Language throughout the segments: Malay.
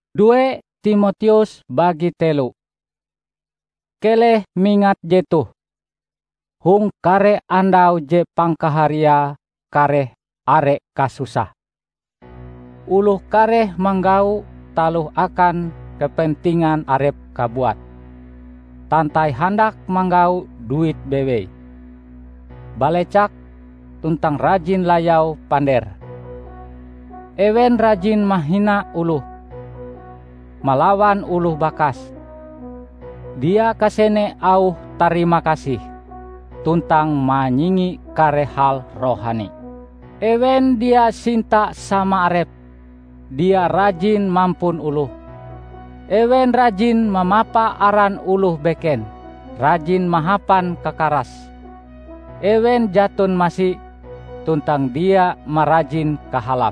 2 Timotius bagi 3. Keleh mingat jetuh. Hung kare andau je pangkaharia kareh arek kasusah. Uluh kareh manggau taluh akan kepentingan arep kabuat. Tantai handak manggau duit bewe. Balecak tuntang rajin layau pander. Ewen rajin mahina uluh. Malawan uluh bakas. Dia kasene auh tarima kasih. Tuntang manyingi kare hal rohani. Ewen dia sinta sama arep. Dia rajin mampun uluh. Ewen rajin memapa aran uluh beken. Rajin mahapan kekaras. Ewen jatun masih. Tuntang dia marajin kahalap.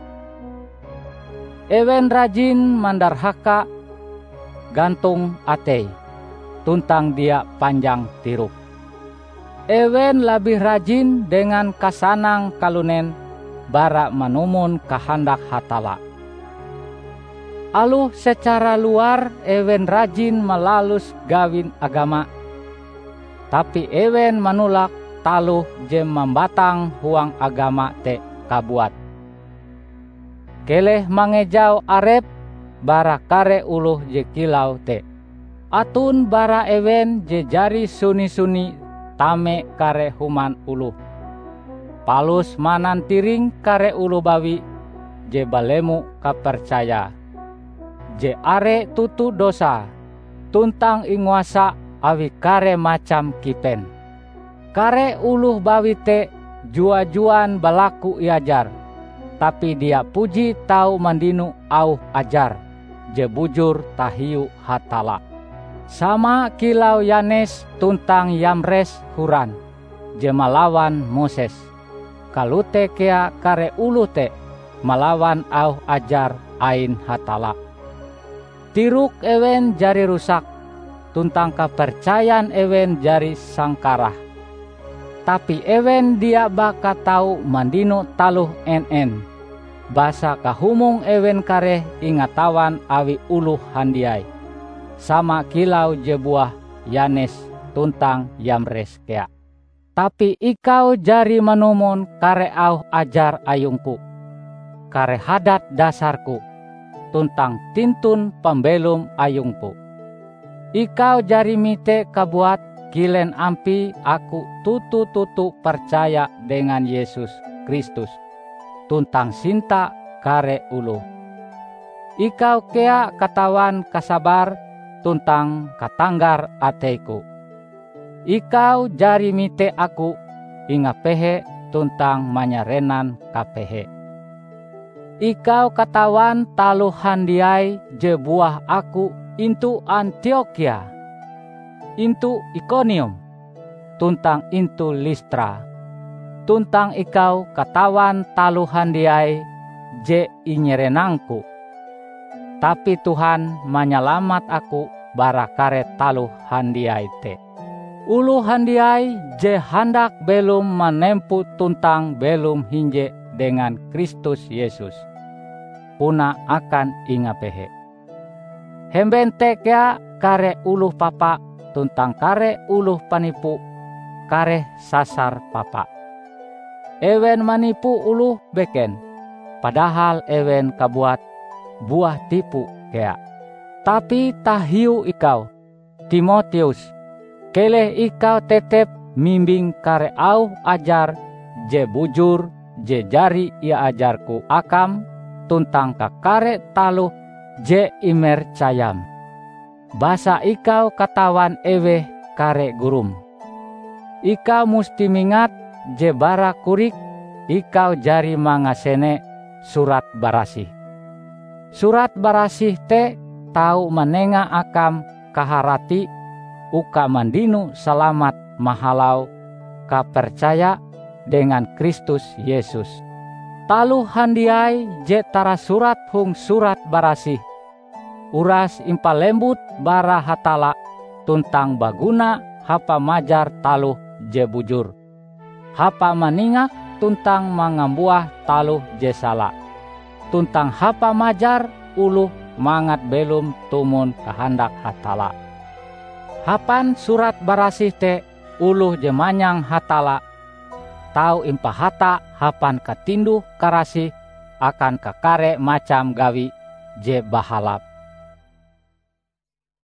Ewen rajin mandarhaka gantung atei. Tuntang dia panjang tiruk. Ewen lebih rajin dengan kasanang kalunen bara manumun kahandak hatala. Aluh secara luar ewen rajin melalus gawin agama. Tapi ewen manulak taluh jem membatang huang agama te kabuat. Keleh mangejau arep bara kare uluh je kilau te. Atun bara ewen je jari suni-suni tame kare human uluh. Palus manan tiring kare uluh bawi je balemu kapercaya. Je are tutu dosa, tuntang inguasa awi kare macam kipen. Kare uluh bawi te jua-juan balaku iajar, tapi dia puji tau mandinu auh ajar, je bujur tahiu hatala. Sama kilau Yanes tuntang Yamres huran, je malawan Moses. Kalute kea kare ulu te, malawan auh ajar ain hatala. Tiruk ewen jari rusak, tuntang kepercayaan ewen jari sangkarah. Tapi ewen dia baka tau mandino taluh en. Basa kahumung ewen kareh ingatawan awi uluh handiai. Sama kilau jebuah Yanes tuntang Yamres kea. Tapi ikau jari manumun kare auh ajar ayungku. Kare hadat dasarku. Tuntang tintun pembelum ayungku. Ikau jari mite kabuat kilen ampi aku tutu-tutu percaya dengan Yesus Kristus. Tuntang sinta kare uluh. Ikau kea katawan kasabar tuntang katanggar ateiku. Ikau jari mite aku inga pehe tuntang manyarenan kapehe. Ikau katawan taluh handiai je buah aku intu Antioquia, intu Iconium, tuntang intu Listra. Tuntang ikau katawan taluh handiai je inyerenangku. Tapi Tuhan menyelamat aku bara kare taluh handiai te. Ulu handiai je handak belum menempuh tuntang belum hinje dengan Kristus Yesus. Puna akan ingapehe. Hembente kea kare uluh papa tuntang kare uluh panipu kare sasar papa. Ewen manipu uluh beken, padahal ewen kabuat buah tipu kea. Tapi tahiu ikau, Timotius, keleh ikau tetep mimbing kare auh ajar je bujur je jari ia ajarku akam tuntang kakare taluh je imer cayam. Basa ikau katawan ewe kare gurum. Ikau musti mingat je bara kurik ikau jari mangasene surat barasih. Surat barasih te tau menenga akam kaharati uka mandinu selamat mahalau kapercaya dengan Kristus Yesus. Taluh handiai je tara surat hung surat barasih. Uras impalembut bara hatala tuntang baguna hapa majar taluh je bujur. Hapa maningak tuntang mangambuah taluh je sala. Tuntang hapa majar uluh mangat belum tumun kehendak Hatala. Hapan surat barasih te uluh je manyang Hatala, tau impahata hapan katinduh karasih akan kakare macam gawi je bahalap.